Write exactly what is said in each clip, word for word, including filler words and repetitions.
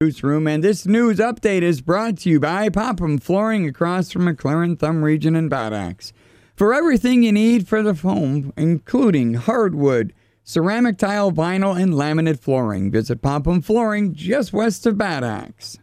Newsroom, and this news update is brought to you by Popham Flooring across from McLaren Thumb Region in Bad Axe. For everything you need for the home, including hardwood, ceramic tile, vinyl, and laminate flooring, visit Popham Flooring just west of Bad Axe.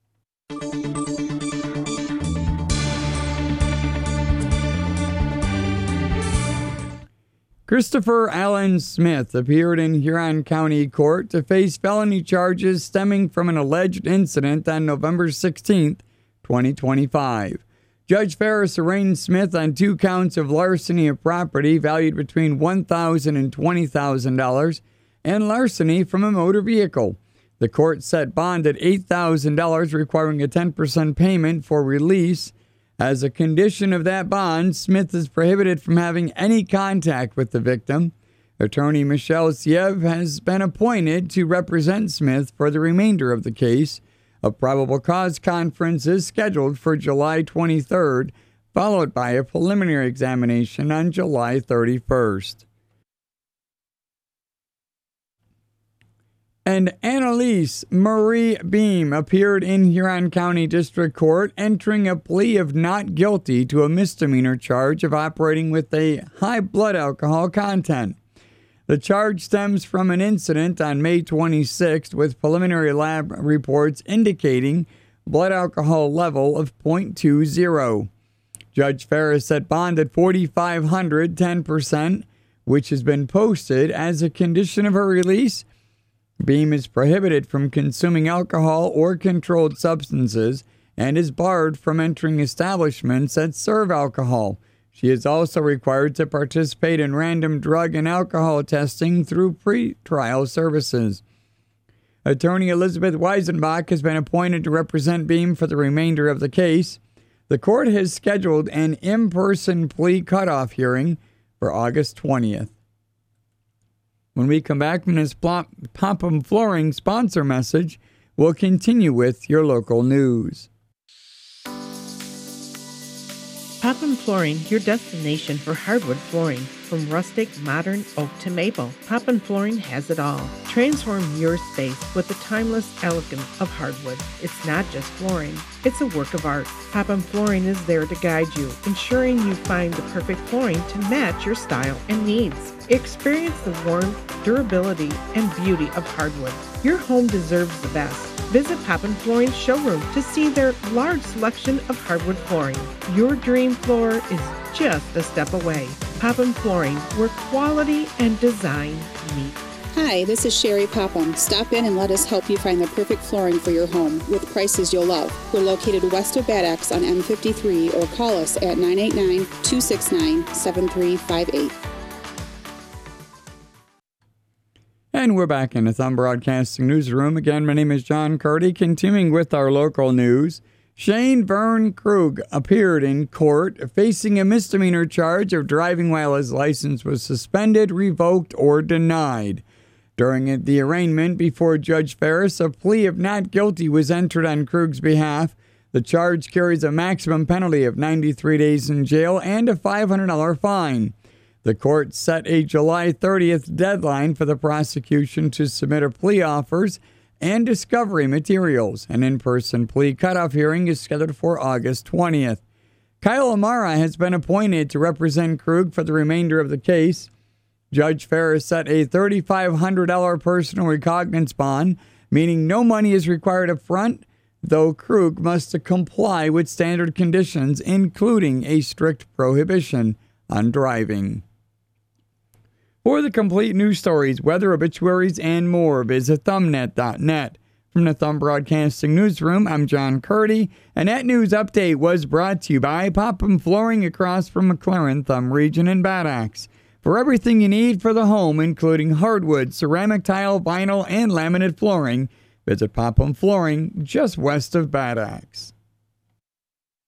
Christopher Allen Smith appeared in Huron County Court to face felony charges stemming from an alleged incident on November sixteenth, twenty twenty-five. Judge Ferris arraigned Smith on two counts of larceny of property valued between one thousand dollars and twenty thousand dollars and larceny from a motor vehicle. The court set bond at eight thousand dollars, requiring a ten percent payment for release. As a condition of that bond, Smith is prohibited from having any contact with the victim. Attorney Michelle Siev has been appointed to represent Smith for the remainder of the case. A probable cause conference is scheduled for July twenty-third, followed by a preliminary examination on July thirty-first. And Annalise Marie Beam appeared in Huron County District Court, entering a plea of not guilty to a misdemeanor charge of operating with a high blood alcohol content. The charge stems from an incident on May twenty-sixth with preliminary lab reports indicating blood alcohol level of point two zero. Judge Ferris set bond at four thousand five hundred dollars, ten percent, which has been posted as a condition of her release. Beam is prohibited from consuming alcohol or controlled substances and is barred from entering establishments that serve alcohol. She is also required to participate in random drug and alcohol testing through pre-trial services. Attorney Elizabeth Weisenbach has been appointed to represent Beam for the remainder of the case. The court has scheduled an in-person plea cutoff hearing for August twentieth. When we come back from this Popham Flooring sponsor message, we'll continue with your local news. Popham Flooring, your destination for hardwood flooring. From rustic, modern, oak to maple, Popham Flooring has it all. Transform your space with the timeless elegance of hardwood. It's not just flooring, it's a work of art. Popham Flooring is there to guide you, ensuring you find the perfect flooring to match your style and needs. Experience the warmth, durability, and beauty of hardwood. Your home deserves the best. Visit Popham Flooring's showroom to see their large selection of hardwood flooring. Your dream floor is just a step away. Popham Flooring, where quality and design meet. Hi, this is Sherry Popham. Stop in and let us help you find the perfect flooring for your home with prices you'll love. We're located west of Bad Axe on M fifty-three, or call us at nine eight nine, two six nine, seven three five eight. And we're back in the Thumb Broadcasting Newsroom. Again, my name is John Curdy. Continuing with our local news, Shane Vern Krug appeared in court facing a misdemeanor charge of driving while his license was suspended, revoked, or denied. During the arraignment before Judge Ferris, a plea of not guilty was entered on Krug's behalf. The charge carries a maximum penalty of ninety-three days in jail and a five hundred dollars fine. The court set a July thirtieth deadline for the prosecution to submit a plea offers and discovery materials. An in-person plea cutoff hearing is scheduled for August twentieth. Kyle Amara has been appointed to represent Krug for the remainder of the case. Judge Ferris set a three thousand five hundred dollars personal recognizance bond, meaning no money is required up front, though Krug must comply with standard conditions, including a strict prohibition on driving. For the complete news stories, weather, obituaries, and more, visit thumbnet dot net. From the Thumb Broadcasting Newsroom, I'm John Curdy, and that news update was brought to you by Popham Flooring across from McLaren Thumb Region in Bad Axe. For everything you need for the home, including hardwood, ceramic tile, vinyl, and laminate flooring, visit Popham Flooring just west of Bad Axe.